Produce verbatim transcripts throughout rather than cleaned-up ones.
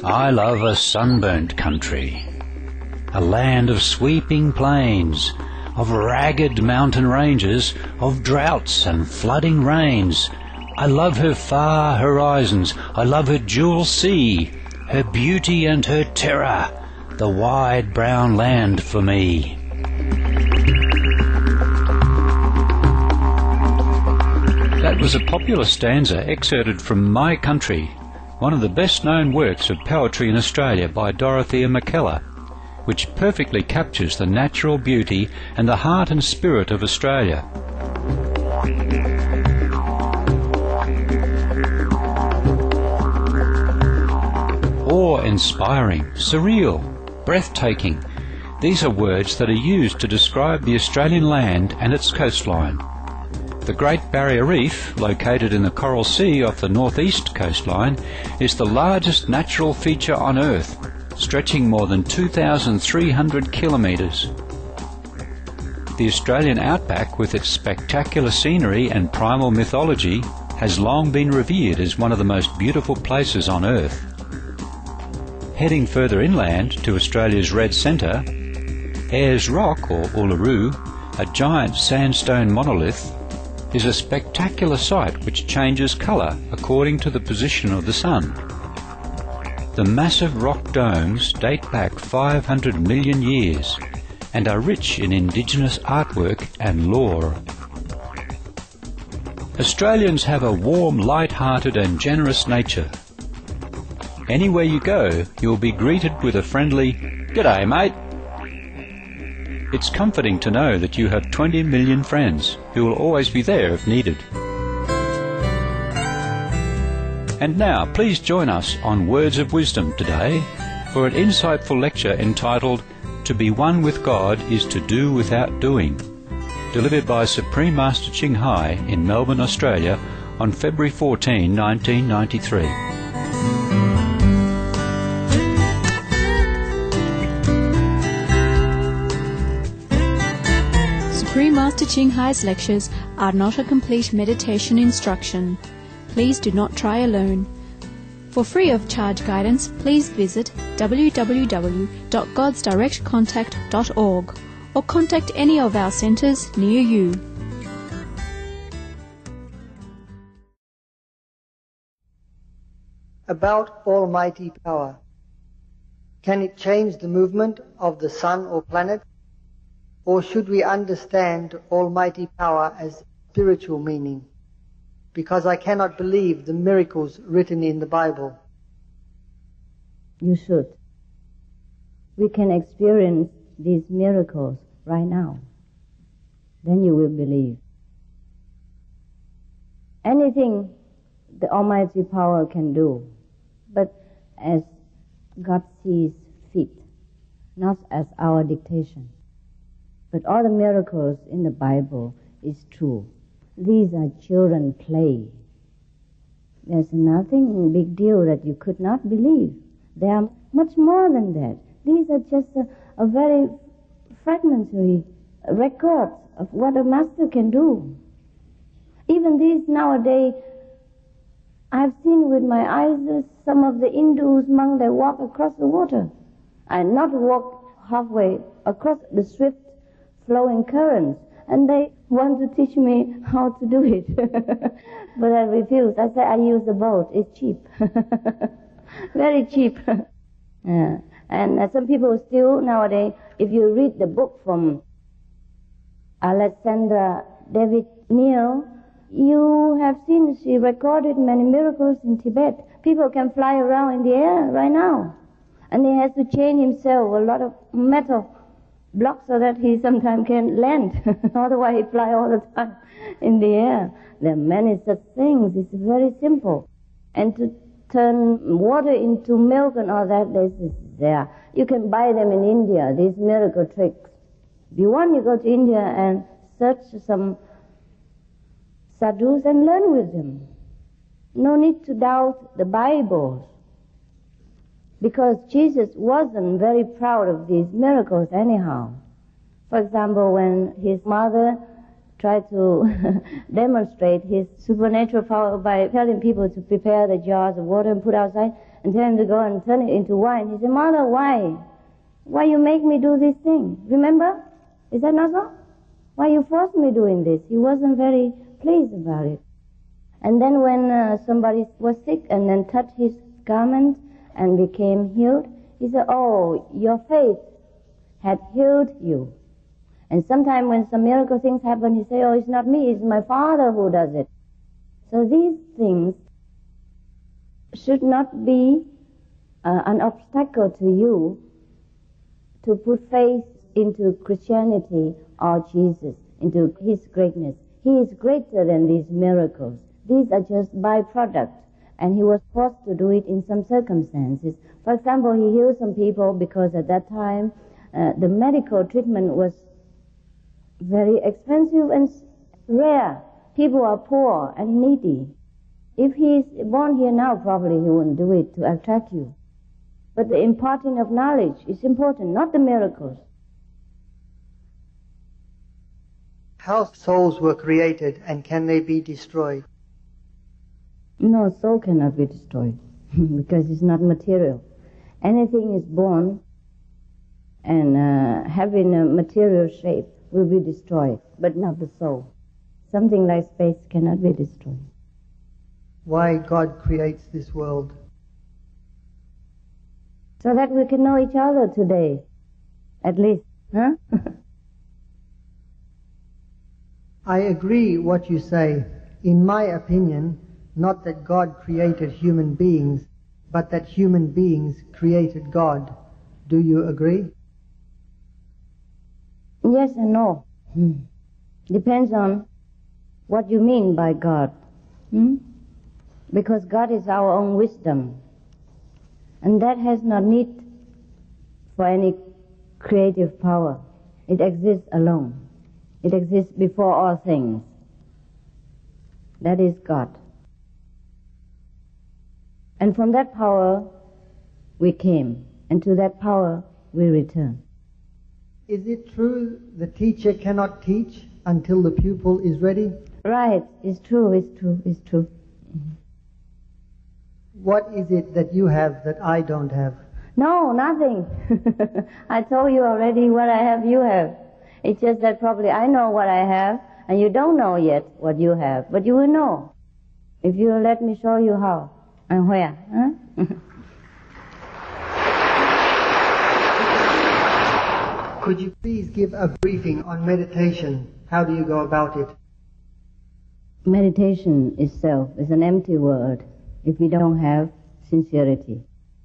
I love a sunburnt country, a land of sweeping plains, of ragged mountain ranges, of droughts and flooding rains. I love her far horizons, I love her jewel sea, her beauty and her terror, the wide brown land for me. That was a popular stanza excerpted from My Country, one of the best-known works of poetry in Australia by Dorothea Mackellar, which perfectly captures the natural beauty and the heart and spirit of Australia. Awe-inspiring, surreal, breathtaking. These are words that are used to describe the Australian land and its coastline. The Great Barrier Reef, located in the Coral Sea off the northeast coastline, is the largest natural feature on Earth, stretching more than two thousand three hundred kilometres. The Australian outback, with its spectacular scenery and primal mythology, has long been revered as one of the most beautiful places on Earth. Heading further inland to Australia's Red Centre, Ayers Rock, or Uluru, a giant sandstone monolith, is a spectacular sight which changes colour according to the position of the sun. The massive rock domes date back five hundred million years and are rich in indigenous artwork and lore. Australians have a warm, light-hearted and generous nature. Anywhere you go, you'll be greeted with a friendly, "G'day, mate." It's comforting to know that you have twenty million friends who will always be there if needed. And now, please join us on Words of Wisdom today for an insightful lecture entitled To Be One with God is to Do Without Doing, delivered by Supreme Master Ching Hai in Melbourne, Australia on February fourteenth, nineteen ninety-three. Supreme Master Ching Hai's lectures are not a complete meditation instruction. Please do not try alone. For free of charge guidance, please visit w w w dot gods direct contact dot org or contact any of our centres near you. About almighty power. Can it change the movement of the sun or planet? Or should we understand almighty power as spiritual meaning? Because I cannot believe the miracles written in the Bible. You should. We can experience these miracles right now. Then you will believe. Anything the almighty power can do, but as God sees fit, not as our dictation. But all the miracles in the Bible is true. These are children play. There's nothing big deal that you could not believe. There are much more than that. These are just a, a very fragmentary record of what a master can do. Even these nowadays, I've seen with my eyes some of the Hindus monks that walk across the water. I not walk halfway across the swift flowing currents, and they want to teach me how to do it. But I refuse. I say I use the boat. It's cheap. Very cheap. Yeah. And uh, some people still nowadays, if you read the book from Alexandra David Neal, you have seen she recorded many miracles in Tibet. People can fly around in the air right now. And he has to chain himself a lot of metal blocks so that he sometimes can land. Otherwise he fly all the time in the air. There are many such things. It's very simple. And to turn water into milk and all that, this is there. You can buy them in India, these miracle tricks. If you want, you go to India and search some sadhus and learn with them. No need to doubt the Bible. Because Jesus wasn't very proud of these miracles anyhow. For example, when his mother tried to demonstrate his supernatural power by telling people to prepare the jars of water and put outside, and tell him to go and turn it into wine. He said, Mother, why? Why you make me do this thing? Remember? Is that not so? Why you forced me doing this? He wasn't very pleased about it. And then when uh, somebody was sick and then touched his garment and became healed, he said, oh, your faith had healed you. And sometimes when some miracle things happen, he say, oh, it's not me, it's my Father who does it. So these things should not be uh, an obstacle to you to put faith into Christianity or Jesus, into His greatness. He is greater than these miracles. These are just byproducts, and He was forced to do it in some circumstances. For example, He healed some people because at that time uh, the medical treatment was very expensive and rare. People are poor and needy. If He is born here now, probably He wouldn't do it to attract you. But the imparting of knowledge is important, not the miracles. How souls were created, and can they be destroyed? No, soul cannot be destroyed because it's not material. Anything is born and uh, having a material shape will be destroyed, but not the soul. Something like space cannot be destroyed. Why God creates this world? So that we can know each other today, at least, huh? I agree what you say. In my opinion, not that God created human beings, but that human beings created God. Do you agree? Yes and no. Hmm. Depends on what you mean by God. Hmm? Because God is our own wisdom. And that has no need for any creative power. It exists alone. It exists before all things. That is God. And from that power we came, and to that power we return. Is it true the teacher cannot teach until the pupil is ready? Right, it's true, it's true, it's true. Mm-hmm. What is it that you have that I don't have? No, nothing. I told you already what I have, you have. It's just that probably I know what I have, and you don't know yet what you have, but you will know if you let me show you how and where. Huh? Could you please give a briefing on meditation? How do you go about it? Meditation itself is an empty word if we don't have sincerity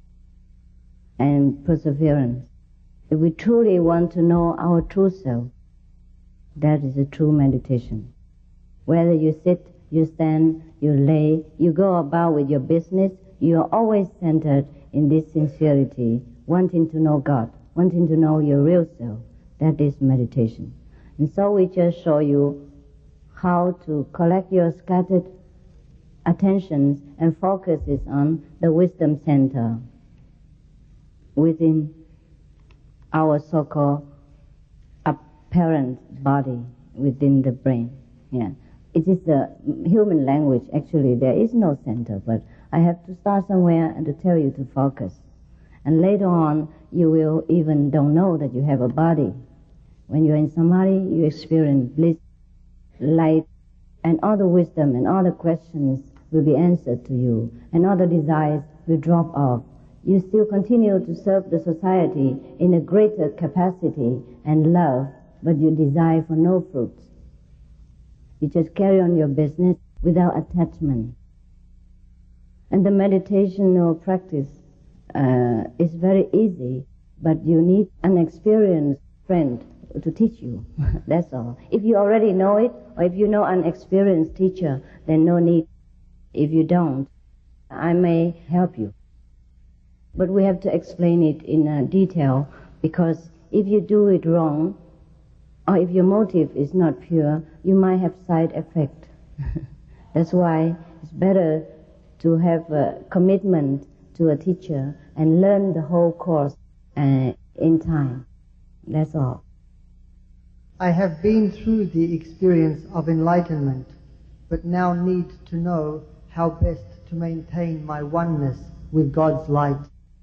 and perseverance. If we truly want to know our true self, that is a true meditation. Whether you sit, you stand, you lay, you go about with your business, you are always centered in this sincerity, wanting to know God, wanting to know your real self. That is meditation. And so we just show you how to collect your scattered attentions and focuses on the wisdom center within our so-called apparent body within the brain. Yeah, it is the human language. Actually, there is no center, but I have to start somewhere and to tell you to focus. And later on, you will even don't know that you have a body. When you're in samadhi, you experience bliss, light, and all the wisdom and all the questions will be answered to you, and all the desires will drop off. You still continue to serve the society in a greater capacity and love, but you desire for no fruits. You just carry on your business without attachment. And the meditational practice uh, is very easy, but you need an experienced friend to teach you. That's all. If you already know it, or if you know an experienced teacher, then no need. If you don't, I may help you. But we have to explain it in uh, detail, because if you do it wrong, or if your motive is not pure, you might have side effect. That's why it's better to have a commitment to a teacher and learn the whole course uh, in time. That's all. I have been through the experience of enlightenment, but now need to know how best to maintain my oneness with God's light.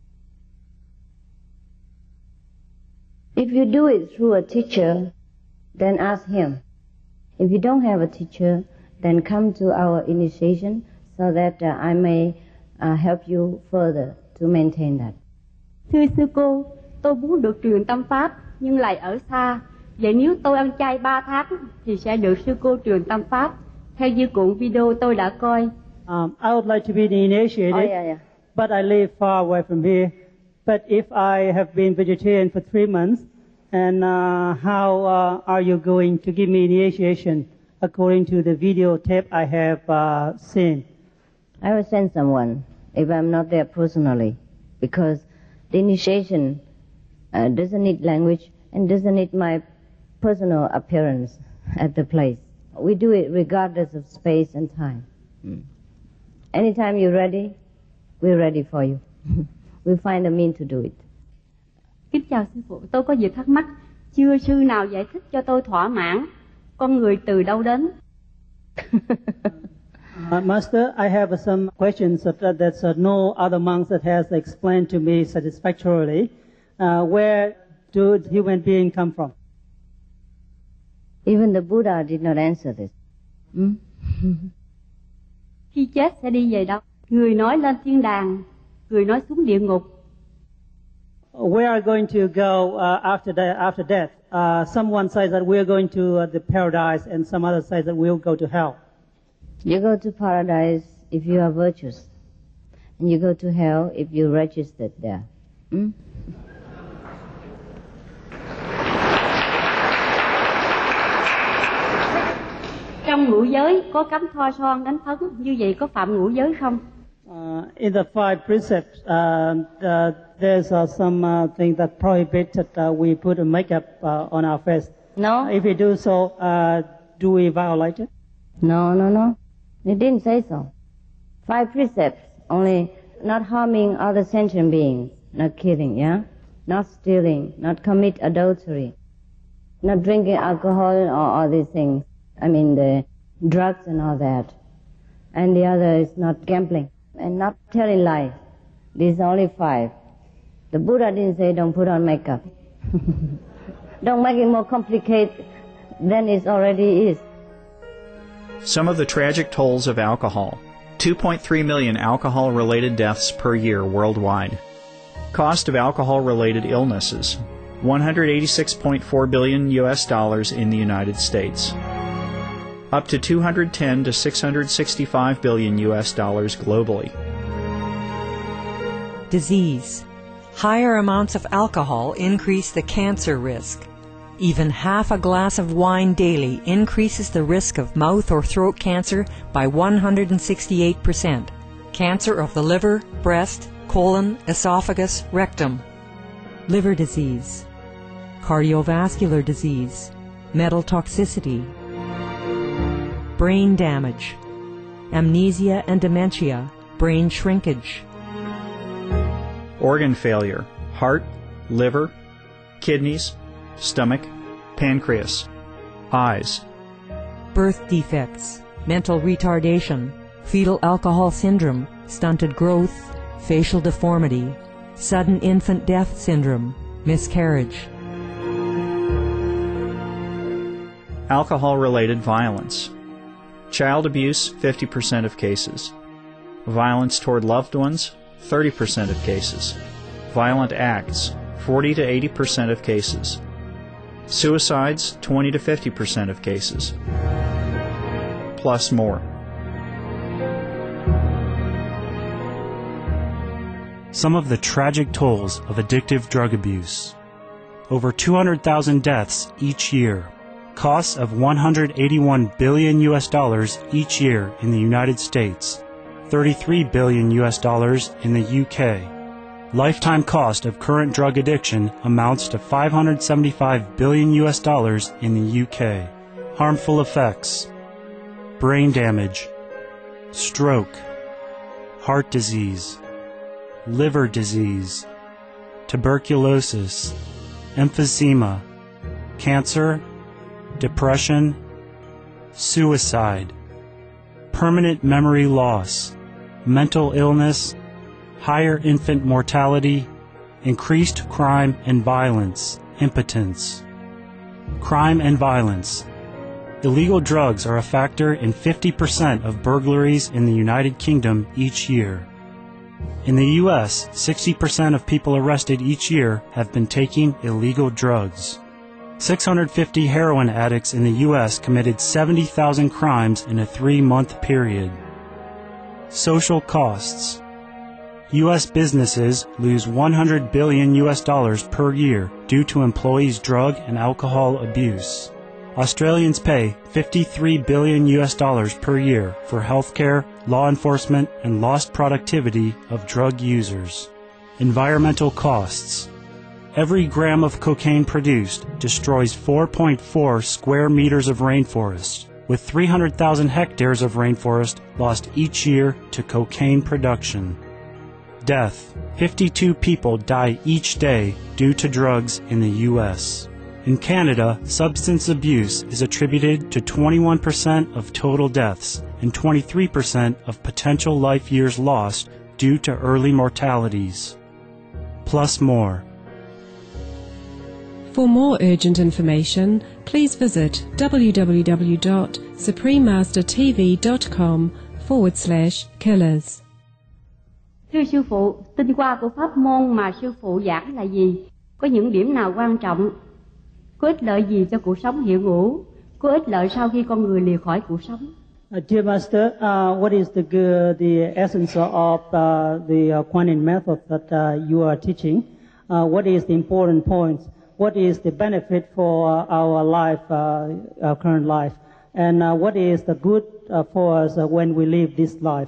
If you do it through a teacher, then ask him. If you don't have a teacher, then come to our initiation so that uh, I may uh, help you further to maintain that. Thưa sư cô, tôi muốn được truyền tâm pháp nhưng lại ở xa. Vậy nếu tôi ăn chay ba tháng thì sẽ được sư cô truyền tâm pháp theo như cuộn video tôi đã coi. Um, I would like to be initiated, Oh, yeah, yeah. but I live far away from here. But if I have been vegetarian for three months, and uh, how uh, are you going to give me initiation according to the video tape I have uh, seen? I will send someone if I'm not there personally, because the initiation uh, doesn't need language and doesn't need my personal appearance at the place. We do it regardless of space and time. Mm. Anytime you're ready, we're ready for you. We'll find a means to do it. Kính chào sư phụ, tôi có việc thắc mắc. Chưa sư nào giải thích cho tôi thỏa mãn. Con người từ đâu đến? uh, Master, I have uh, some questions that uh, that uh, no other monks that has explained to me satisfactorily. Uh, where do human beings come from? Even the Buddha did not answer this. Hmm? Khi chết sẽ đi về đâu? Người nói lên thiên đàng, người nói xuống địa ngục. We are going to go uh, after de- after death. Uh, someone says that we are going to uh, the paradise, and some other says that we'll go to hell. You go to paradise if you are virtuous, and you go to hell if you registered there. Hmm? Trong ngũ giới có cấm thoa son đánh phấn, như vậy có phạm ngũ giới không? Uh, in the five precepts, uh, uh, there's uh, some uh, thing that prohibits that uh, we put a makeup uh, on our face. No. Uh, if we do so, uh, do we violate it? No, no, no. It didn't say so. Five precepts, only not harming other sentient beings, not killing, yeah? Not stealing, not commit adultery, not drinking alcohol or all these things. I mean the drugs and all that. And the other is not gambling and not telling lies. These are only five. The Buddha didn't say don't put on makeup. Don't make it more complicated than it already is. Some of the tragic tolls of alcohol. two point three million alcohol-related deaths per year worldwide. Cost of alcohol-related illnesses. one hundred eighty-six point four billion U S dollars in the United States. Up to two hundred ten to six hundred sixty-five billion U S dollars globally. Disease. Higher amounts of alcohol increase the cancer risk. Even half a glass of wine daily increases the risk of mouth or throat cancer by one hundred sixty-eight percent. Cancer of the liver, breast, colon, esophagus, rectum. Liver disease. Cardiovascular disease. Metal toxicity. Brain damage. Amnesia and dementia. Brain shrinkage. Organ failure. Heart, liver, kidneys, stomach, pancreas, eyes. Birth defects. Mental retardation. Fetal alcohol syndrome. Stunted growth. Facial deformity. Sudden infant death syndrome. Miscarriage. Alcohol-related violence. Child abuse, fifty percent of cases. Violence toward loved ones, thirty percent of cases. Violent acts, forty to eighty percent of cases. Suicides, twenty to fifty percent of cases. Plus more. Some of the tragic tolls of addictive drug abuse. Over two hundred thousand deaths each year. Costs of one hundred eighty-one billion U S dollars each year in the United States, thirty-three billion U S dollars in the U K. Lifetime cost of current drug addiction amounts to five hundred seventy-five billion U S dollars in the U K. Harmful effects: brain damage, stroke, heart disease, liver disease, tuberculosis, emphysema, cancer, depression, suicide, permanent memory loss, mental illness, higher infant mortality, increased crime and violence, impotence. Crime and violence. Illegal drugs are a factor in fifty percent of burglaries in the United Kingdom each year. In the U S, sixty percent of people arrested each year have been taking illegal drugs. six hundred fifty heroin addicts in the U S committed seventy thousand crimes in a three-month period. Social costs. U S businesses lose one hundred billion U S dollars per year due to employees' drug and alcohol abuse. Australians pay fifty-three billion U S dollars per year for healthcare, law enforcement, and lost productivity of drug users. Environmental costs. Every gram of cocaine produced destroys four point four square meters of rainforest, with three hundred thousand hectares of rainforest lost each year to cocaine production. Death. fifty-two people die each day due to drugs in the U S. In Canada, substance abuse is attributed to twenty-one percent of total deaths and twenty-three percent of potential life years lost due to early mortalities. Plus more. For more urgent information, please visit www.suprememastertv.com forward slash killers. Thưa sư phụ, tinh hoa của pháp môn mà sư phụ giảng là gì? Có những điểm nào quan trọng? Có ích lợi gì cho cuộc sống hiện hữu? Có ích lợi sau khi con người lìa khỏi cuộc sống? Uh, dear Master, uh, what is the uh, the essence of uh, the uh, quantum method that uh, you are teaching? Uh, what is the important points? What is the benefit for uh, our life, uh, our current life? And uh, what is the good uh, for us uh, when we live this life?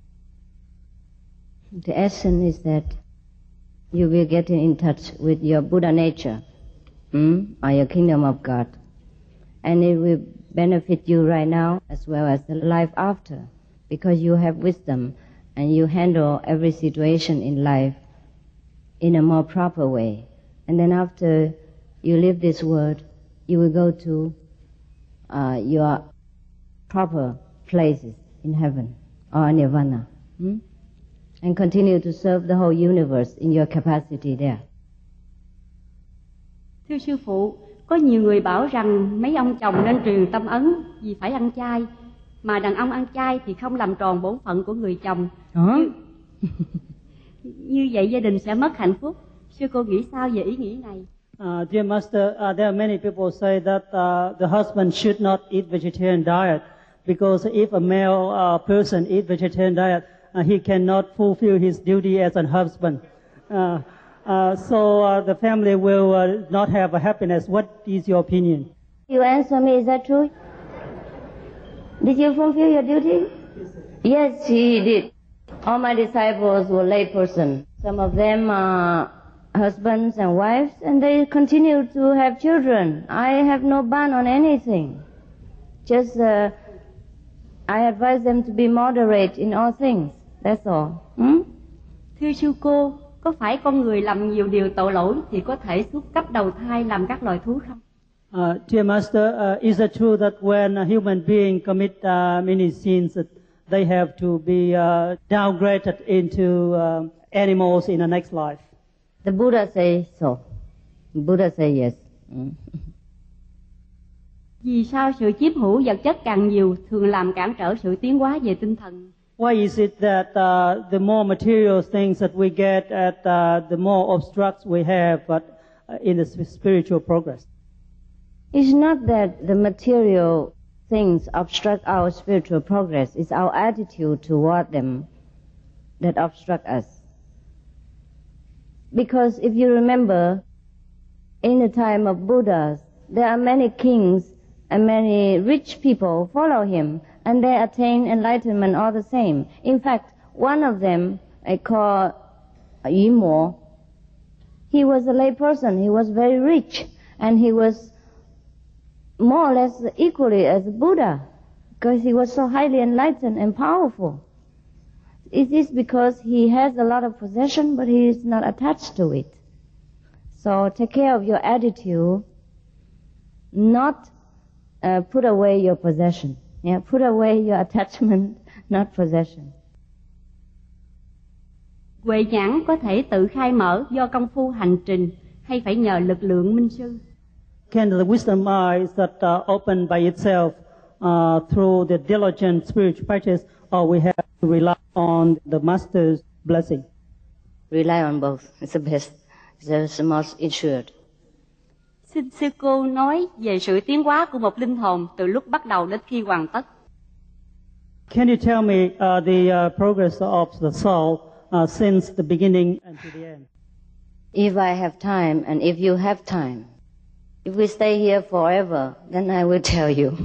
The essence is that you will get in touch with your Buddha nature, mm, or your kingdom of God. And it will benefit you right now as well as the life after, because you have wisdom and you handle every situation in life in a more proper way. And then after you leave this world, you will go to uh, your proper places in heaven or nirvana, hmm? and continue to serve the whole universe in your capacity there. Thưa sư phụ, có nhiều người bảo rằng mấy ông chồng nên truyền tâm ấn vì phải ăn chay, mà đàn ông ăn chay thì không làm tròn bổn phận của người chồng. Hả? Như, như vậy gia đình sẽ mất hạnh phúc. Sư cô nghĩ sao về ý nghĩ này? Uh, dear Master, uh, there are many people say that uh, the husband should not eat vegetarian diet because if a male uh, person eat vegetarian diet, uh, he cannot fulfill his duty as a husband. Uh, uh, so uh, the family will uh, not have a happiness. What is your opinion? You answer me, is that true? Did you fulfill your duty? Yes, he did. All my disciples were lay person. Some of them are husbands and wives, and they continue to have children. I have no ban on anything. Just uh, I advise them to be moderate in all things. That's all. Hmm? Thưa sư cô, có phải con người làm nhiều điều tội lỗi thì có thể xuất cấp đầu thai làm các loài thú không? Uh, dear Master, uh, is it true that when a human being commit uh, many sins, that they have to be uh, downgraded into uh, animals in the next life? The Buddha says so. The Buddha says yes. Mm. Vì sao sự chiếm hữu vật chất càng nhiều thường làm cản trở sự tiến hóa về tinh thần? Why is it that uh, the more material things that we get at, uh, the more obstructs we have but, uh, in the spiritual progress? It's not that the material things obstruct our spiritual progress. It's our attitude toward them that obstruct us. Because if you remember, in the time of Buddha, there are many kings and many rich people follow him, and they attain enlightenment all the same. In fact, one of them, I call Yu Mo, he was a lay person. He was very rich, and he was more or less equally as Buddha, because he was so highly enlightened and powerful. It is because he has a lot of possession, but he is not attached to it. So take care of your attitude, not uh, put away your possession. Yeah, put away your attachment, not possession. Huệ nhãn có thể tự khai mở do công phu hành trình hay phải nhờ lực lượng minh sư? Can the wisdom eyes that are opened by itself uh, through the diligent spiritual practice, or we have to rely on the master's blessing? Rely on both. It's the best. It's the most insured. Xin sư cô nói về sự tiến hóa của một linh hồn từ lúc bắt đầu đến khi hoàn tất. Can you tell me uh, the uh, progress of the soul uh, since the beginning and to the end? If I have time, and if you have time, if we stay here forever, then I will tell you.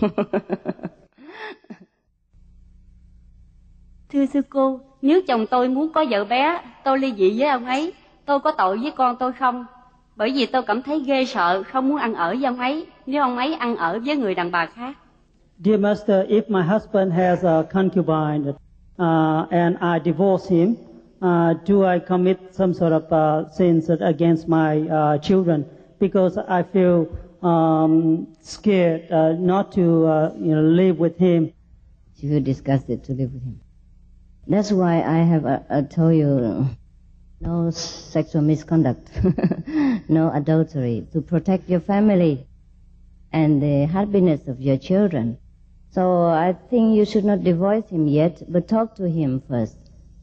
Thưa sư cô, nếu chồng tôi muốn có vợ bé, tôi ly dị với ông ấy, tôi có tội với con tôi không? Bởi vì tôi cảm thấy ghê sợ, không muốn ăn ở với ông ấy, nếu ông ấy ăn ở với người đàn bà khác. Dear Master, if my husband has a concubine uh, and I divorce him, uh, do I commit some sort of uh, sins against my uh, children? Because I feel um, scared uh, not to uh, you know, live with him. You feel disgusted to live with him. That's why I have uh, uh, told you no sexual misconduct, no adultery, to protect your family and the happiness of your children. So I think you should not divorce him yet, but talk to him first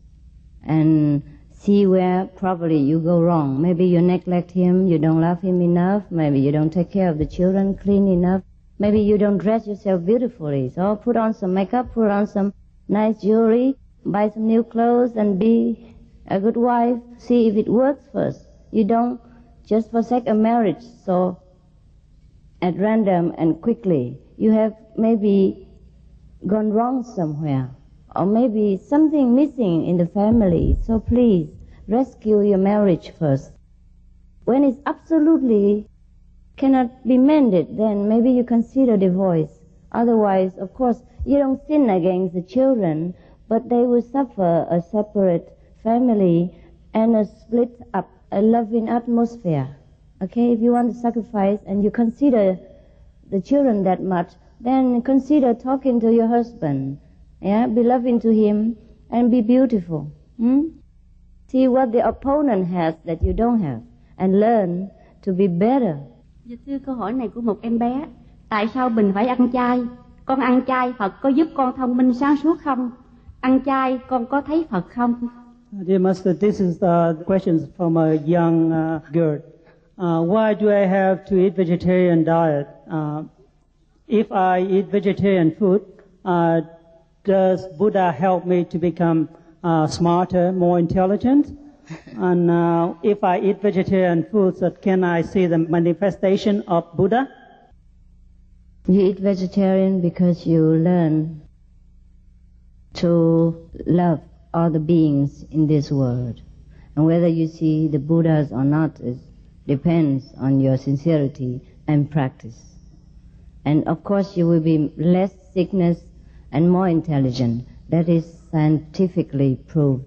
and see where probably you go wrong. Maybe you neglect him, you don't love him enough, maybe you don't take care of the children clean enough, maybe you don't dress yourself beautifully. So put on some makeup, put on some nice jewelry, buy some new clothes and be a good wife. See if it works first. You don't just forsake a marriage so at random and quickly. You have maybe gone wrong somewhere, or maybe something missing in the family. So please rescue your marriage first. When it's absolutely cannot be mended, then maybe you consider divorce. Otherwise, of course, you don't sin against the children, but they will suffer a separate family and a split up, a loving atmosphere. Okay, if you want to sacrifice and you consider the children that much, then consider talking to your husband. Yeah, be loving to him and be beautiful. Hmm? See what the opponent has that you don't have and learn to be better. Dạ thưa, câu hỏi này của một em bé. Tại sao mình phải ăn chay? Con ăn chay Phật có giúp con thông minh sáng suốt không? Ăn chay con có thấy Phật không? Dear Master, this is the questions from a young uh, girl. Uh, why do I have to eat vegetarian diet? Uh, if I eat vegetarian food, uh, does Buddha help me to become uh, smarter, more intelligent? And uh, if I eat vegetarian foods, uh, can I see the manifestation of Buddha? You eat vegetarian because you learn to love all the beings in this world. And whether you see the Buddhas or not is, depends on your sincerity and practice. And of course you will be less sickness and more intelligent. That is scientifically proved.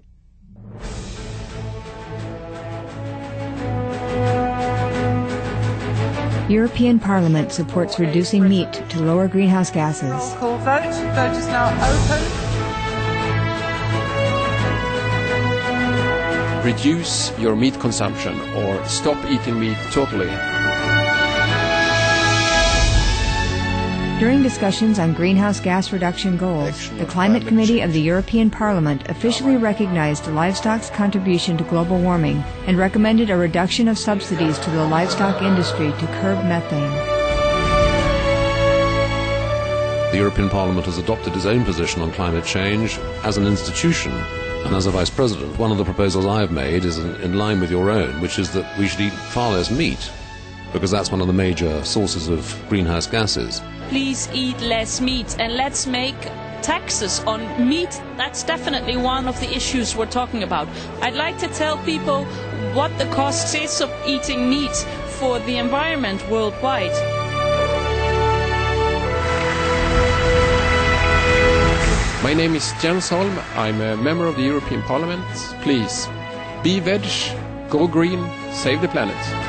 European Parliament supports reducing meat to lower greenhouse gases. Roll call vote. Vote is now open. Reduce your meat consumption or stop eating meat totally. During discussions on greenhouse gas reduction goals, the Climate Committee of the European Parliament officially recognized livestock's contribution to global warming and recommended a reduction of subsidies to the livestock industry to curb methane. The European Parliament has adopted its own position on climate change as an institution. And as a Vice President, one of the proposals I have made is in, in line with your own, which is that we should eat far less meat, because that's one of the major sources of greenhouse gases. Please eat less meat, and let's make taxes on meat. That's definitely one of the issues we're talking about. I'd like to tell people what the cost is of eating meat for the environment worldwide. My name is Jens Holm. I'm a member of the European Parliament. Please, be veg, go green, save the planet.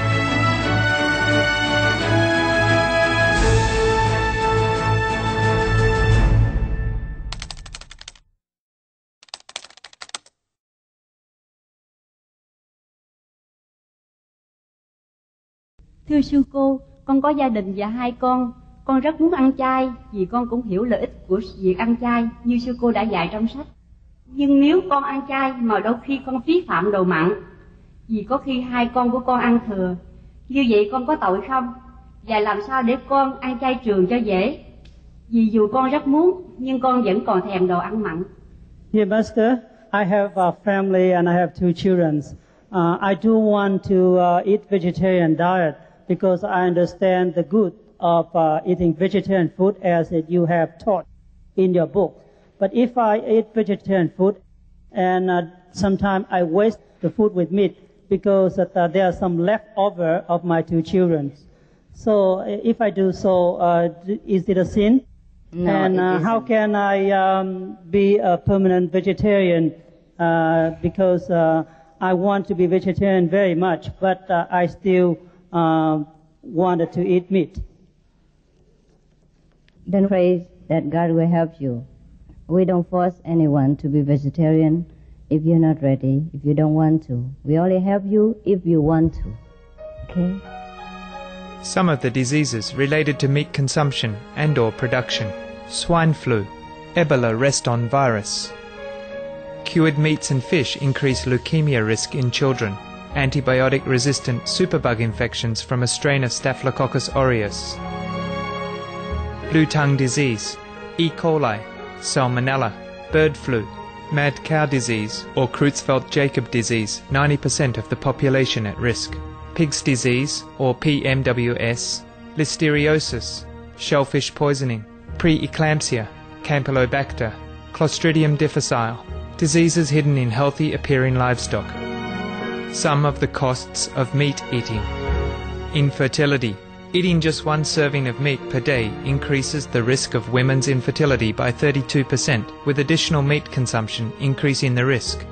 Thưa sư cô, con có gia đình và hai con. Con rất muốn ăn chay vì con cũng hiểu lợi ích của việc ăn chay như sư cô đã dạy trong sách. Nhưng nếu con ăn chay mà đôi khi con phí phạm đồ mặn, vì có khi hai con của con ăn thừa, như vậy con có tội không? Và làm sao để con ăn chay trường cho dễ? Vì dù con rất muốn, nhưng con vẫn còn thèm đồ ăn mặn. Dear Master, I have a family and I have two children. Uh, I do want to uh, eat vegetarian diet because I understand the good of uh, eating vegetarian food as you have taught in your book. But if I eat vegetarian food and uh, sometimes I waste the food with meat because uh, there are some leftover of my two children. So if I do so, uh, is it a sin? No, and uh, how can I um, be a permanent vegetarian? Uh, because uh, I want to be vegetarian very much, but uh, I still uh, wanted to eat meat. Then pray that God will help you. We don't force anyone to be vegetarian if you're not ready, if you don't want to. We only help you if you want to. Okay? Some of the diseases related to meat consumption and or production: swine flu, Ebola reston virus. Cured meats and fish increase leukemia risk in children. Antibiotic-resistant superbug infections from a strain of Staphylococcus aureus. Blue tongue disease, E. coli, Salmonella, bird flu, mad cow disease or Creutzfeldt-Jakob disease, ninety percent of the population at risk. Pig's disease or P M W S, listeriosis, shellfish poisoning, preeclampsia, Campylobacter, Clostridium difficile, diseases hidden in healthy appearing livestock. Some of the costs of meat eating. Infertility. Eating just one serving of meat per day increases the risk of women's infertility by thirty-two percent, with additional meat consumption increasing the risk.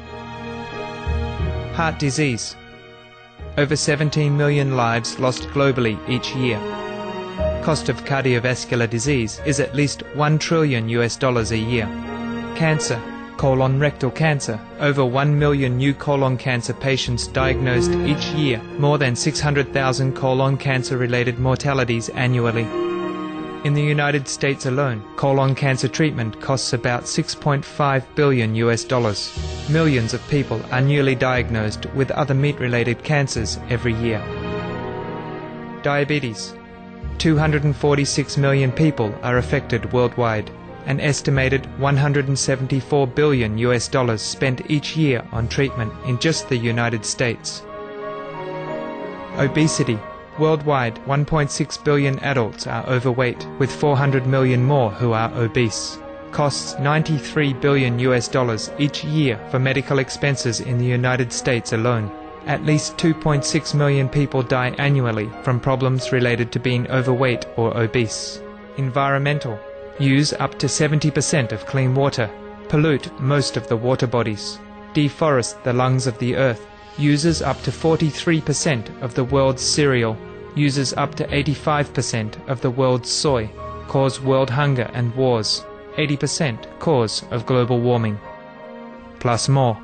Heart disease. Over seventeen million lives lost globally each year. Cost of cardiovascular disease is at least one trillion U S dollars a year. Cancer. Colon rectal cancer. Over one million new colon cancer patients diagnosed each year, more than six hundred thousand colon cancer-related mortalities annually. In the United States alone, colon cancer treatment costs about six point five billion U S dollars. Millions of people are newly diagnosed with other meat-related cancers every year. Diabetes. two hundred forty-six million people are affected worldwide. An estimated one hundred seventy-four billion U S dollars spent each year on treatment in just the United States. Obesity. Worldwide, one point six billion adults are overweight, with four hundred million more who are obese. Costs ninety-three billion U S dollars each year for medical expenses in the United States alone. At least two point six million people die annually from problems related to being overweight or obese. Environmental. Use up to seventy percent of clean water. Pollute most of the water bodies. Deforest the lungs of the earth. Uses up to forty-three percent of the world's cereal. Uses up to eighty-five percent of the world's soy. Cause world hunger and wars. eighty percent cause of global warming. Plus more.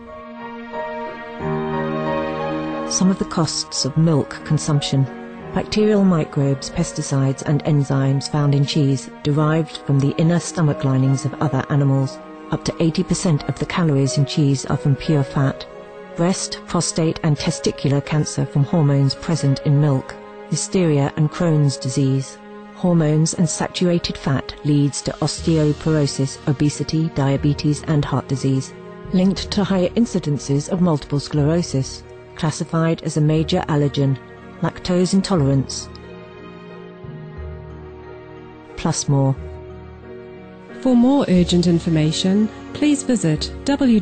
Some of the costs of milk consumption. Bacterial microbes, pesticides and enzymes found in cheese derived from the inner stomach linings of other animals. Up to eighty percent of the calories in cheese are from pure fat. Breast, prostate and testicular cancer from hormones present in milk. Listeria and Crohn's disease. Hormones and saturated fat leads to osteoporosis, obesity, diabetes and heart disease. Linked to higher incidences of multiple sclerosis. Classified as a major allergen. Lactose intolerance. Plus more. For more urgent information, please visit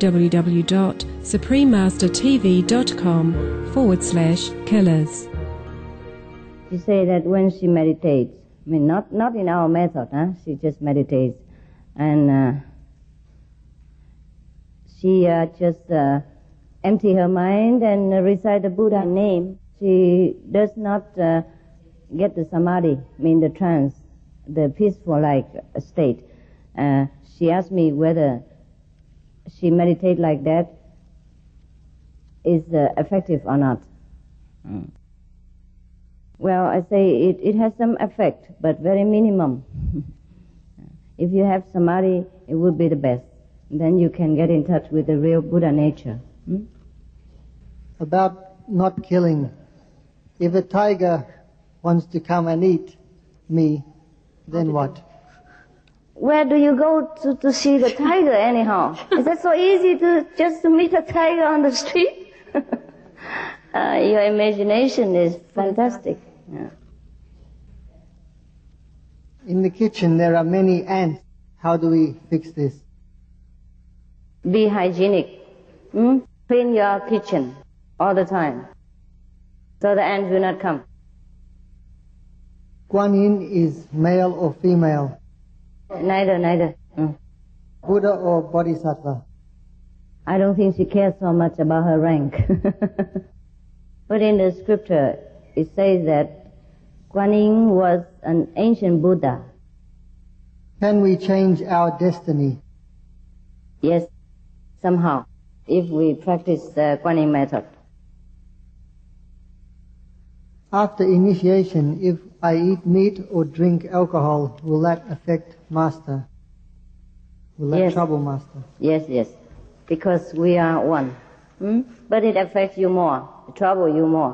www.suprememastertv.com forward slash killers. She say that when she meditates, I mean, not, not in our method, huh? She just meditates. And uh, she uh, just uh, empty her mind and uh, recite the Buddha name. She does not uh, get the samadhi, I mean the trance, the peaceful-like state. Uh, she asked me whether she meditate like that is uh, effective or not. Mm. Well, I say it, it has some effect, but very minimum. If you have samadhi, it would be the best. Then you can get in touch with the real Buddha nature. Hmm? About not killing. If a tiger wants to come and eat me, then what? Where do you go to, to see the tiger anyhow? Is that so easy to just to meet a tiger on the street? uh, your imagination is fantastic. Yeah. In the kitchen there are many ants. How do we fix this? Be hygienic. Hmm? Clean your kitchen all the time, so the ants will not come. Guan Yin is male or female? Neither, neither. Mm. Buddha or Bodhisattva? I don't think she cares so much about her rank. But in the scripture, it says that Guan Yin was an ancient Buddha. Can we change our destiny? Yes, somehow, if we practice the Guan Yin method. After initiation, if I eat meat or drink alcohol, will that affect Master? Will that yes. trouble Master? Yes, yes, because we are one. Hmm? But it affects you more, it troubles you more.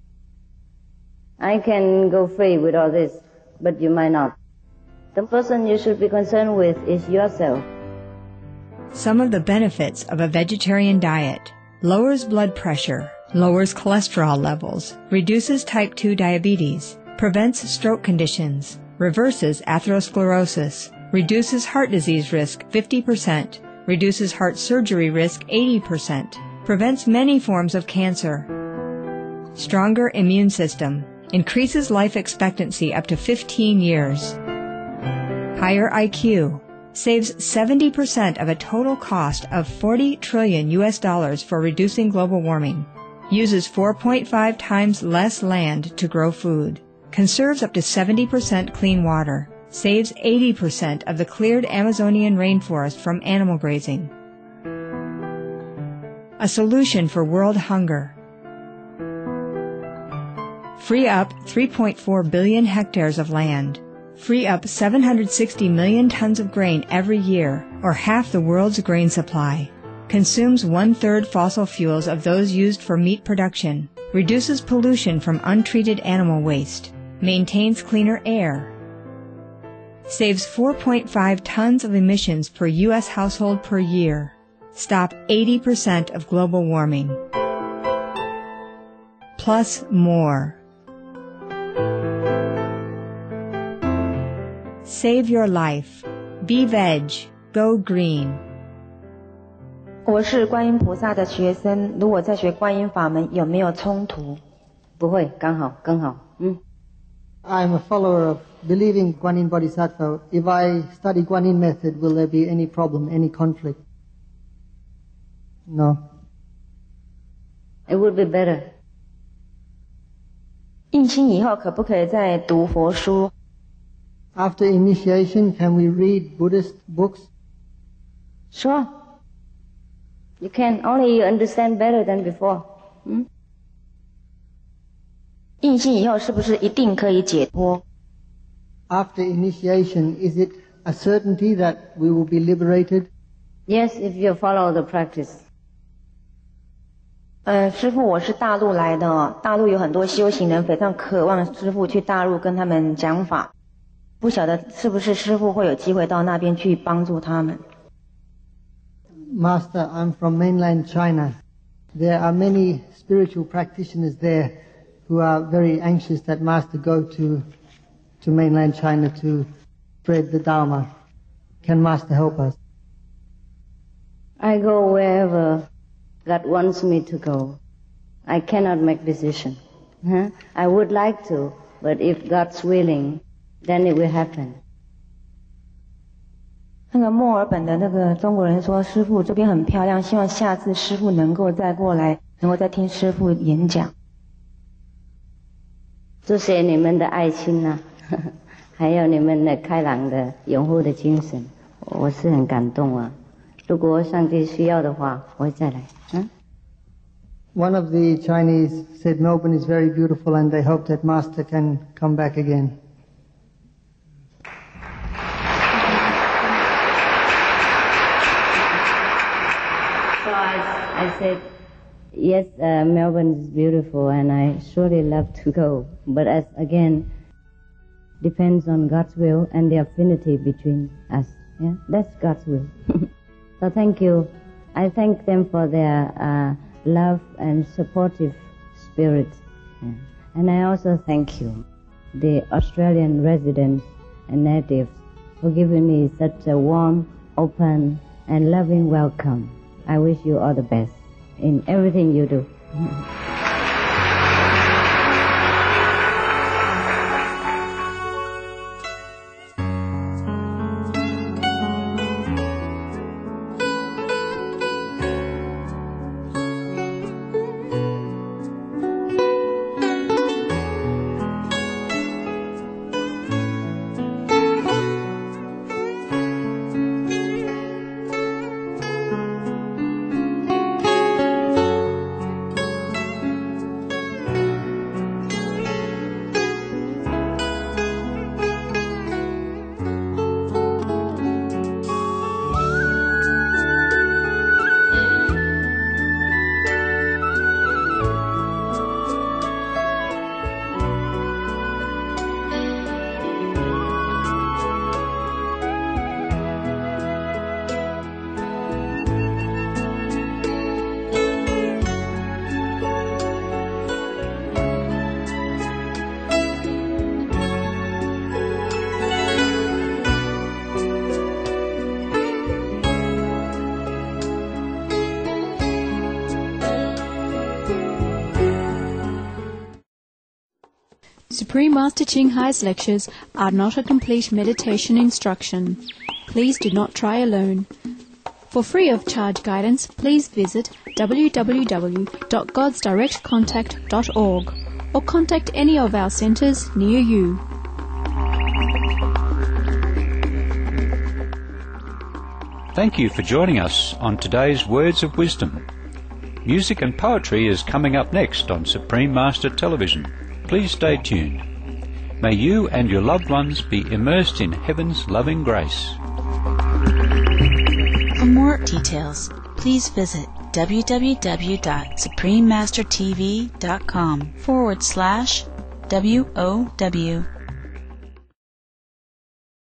I can go free with all this, but you might not. The person you should be concerned with is yourself. Some of the benefits of a vegetarian diet: lowers blood pressure, lowers cholesterol levels, reduces type two diabetes, prevents stroke conditions, reverses atherosclerosis, reduces heart disease risk fifty percent, reduces heart surgery risk eighty percent, prevents many forms of cancer. Stronger immune system, increases life expectancy up to fifteen years. Higher I Q, saves seventy percent of a total cost of forty trillion U S dollars for reducing global warming. Uses four point five times less land to grow food. Conserves up to seventy percent clean water. Saves eighty percent of the cleared Amazonian rainforest from animal grazing. A solution for world hunger. Free up three point four billion hectares of land. Free up seven hundred sixty million tons of grain every year, or half the world's grain supply. Consumes one-third fossil fuels of those used for meat production. Reduces pollution from untreated animal waste. Maintains cleaner air. Saves four point five tons of emissions per U S household per year. Stop eighty percent of global warming. Plus more. Save your life. Be veg. Go green. 我是观音菩萨的学生，如果在学观音法门有没有冲突？ 不会，刚好，更好。嗯。 I'm a follower of believing Guan Yin Bodhisattva. If I study Guan Yin method, will there be any problem, any conflict? No. It would be better. 印心以后可不可以再读佛书？ After initiation, can we read Buddhist books? Sure. You can, only you understand better than before. Hmm? 印心以后是不是一定可以解脱？ After initiation, is it a certainty that we will be liberated? Yes, if you follow the practice. 呃，师父，我是大陆来的哦，大陆有很多修行人非常渴望师父去大陆跟他们讲法，不晓得是不是师父会有机会到那边去帮助他们。 Master, I'm from mainland China. There are many spiritual practitioners there who are very anxious that Master go to to mainland China to spread the Dharma. Can Master help us? I go wherever God wants me to go. I cannot make decision. Huh? I would like to, but if God's willing, then it will happen. 那个墨尔本的那个中国人说，师父这边很漂亮，希望下次师父能够再过来，能够再听师父演讲。 谢谢你们的爱心啊，还有你们的开朗的拥护的精神，我是很感动啊。如果上帝需要的话，我会再来。嗯。 One of the Chinese said Melbourne is very beautiful and they hope that Master can come back again. So I, I said, yes, uh, Melbourne is beautiful and I surely love to go. But as again, depends on God's will and the affinity between us. Yeah, that's God's will. So thank you. I thank them for their uh, love and supportive spirit. Yeah. And I also thank you, the Australian residents and natives, for giving me such a warm, open, and loving welcome. I wish you all the best in everything you do. Supreme Master Ching Hai's lectures are not a complete meditation instruction. Please do not try alone. For free of charge guidance, please visit w w w dot gods direct contact dot org or contact any of our centers near you. Thank you for joining us on today's Words of Wisdom. Music and poetry is coming up next on Supreme Master Television. Please stay tuned. May you and your loved ones be immersed in heaven's loving grace. For more details, please visit w w w dot supreme master t v dot com forward slash W O W